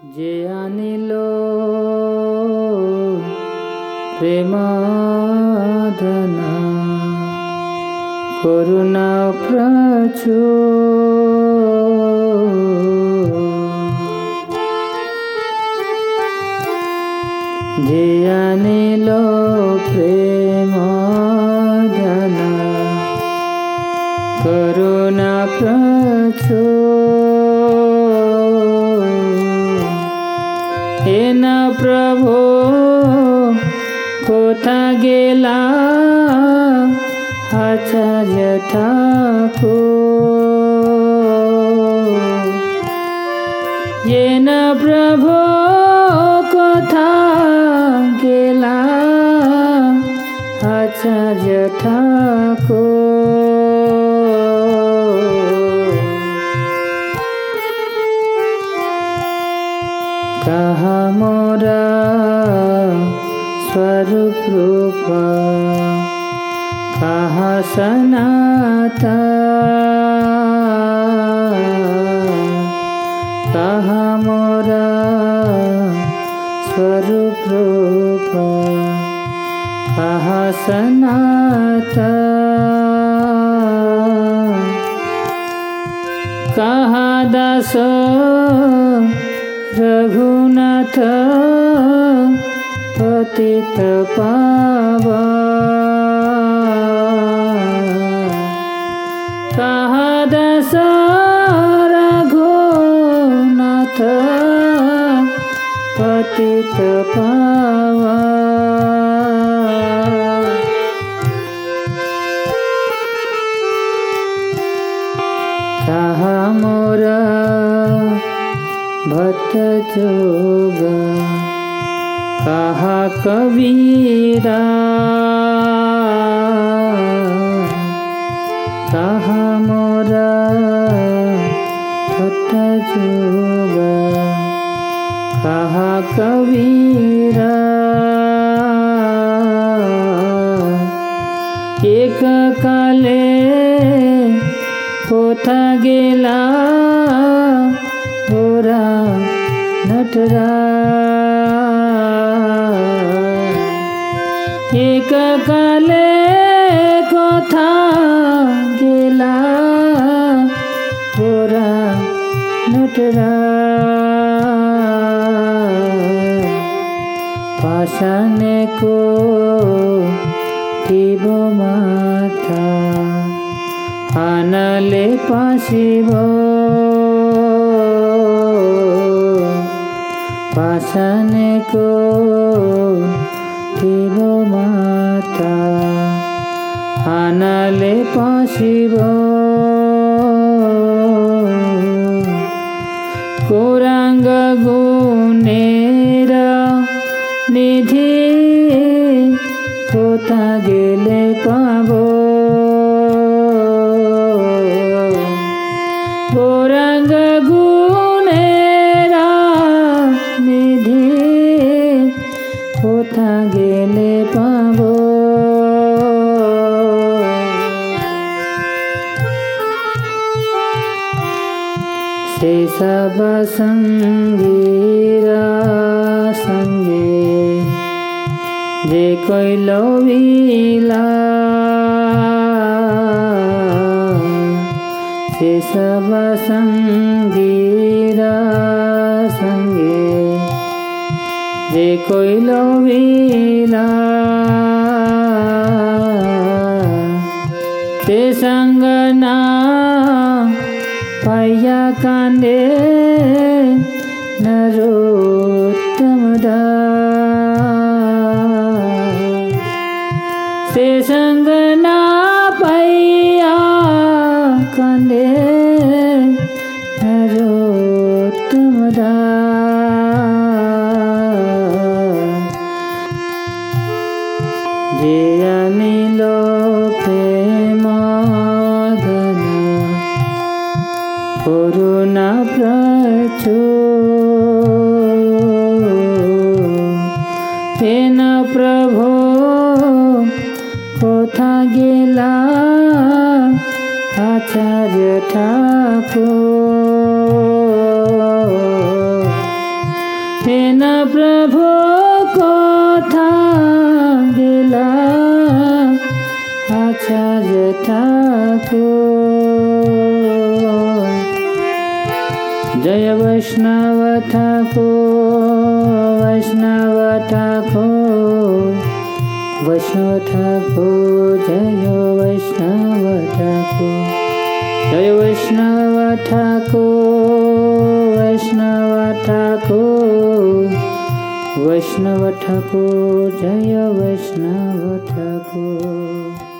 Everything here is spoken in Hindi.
যে আনিল প্রেমাদনা করুণা প্রচুর, যে আনিল প্রেমাদনা করুণা প্রচুর। হে না প্রভু কোথা গেলা আচার্য ঠাকুর, হে না প্রভু কোথা গেলা আচার্য ঠাকুর। কাহা মোরা स्वरूप रूप कहा सनाता, कहा मोरा स्वरूप रूप कहा सनाता, कहा दास रघुनाथ पतित पावन, कहा दास रघुनाथ पतित पावन। कहा मोरा भक्त जोगा, कहा कबीरा, कहा मोरा भक्त जोगा, कहा कबीरा। एक काले कोथा गेला गोरा नटराज, एक काले कोथा गेला गोरा नटराज। पाषाणे को टिब माथा आनले पाशिब, पाषाणे को टिब माथा आनले पाशिब। गौरांग गुणेर निधि कोथा गेले पाबो, गौरांग गुणेर निधि कोथा गेले पाबो। से सब संगीरा संगे जे कोई लोविला, से सब संगीरा संगे जे कोई लोविला। ते संग ना पाया कांदे नरोत्तम दास, से संग ना पाया कांदे नरोत्तम दास। जे अनिल प्रेमादना করুণা প্রচুর, হে না প্রভু কোথা গেলা আচার্য ঠাকুর। राज ठाकुर। जय वैष्णव ठाकुर, वैष्णव ठाकुर, वैष्णव ठाकुर, जय वैष्णव ठाकुर। जय वैष्णव ठाकुर, वैष्णव ठाकुर, वैष्णव ठाकुर, जय वैष्णव ठाकुर।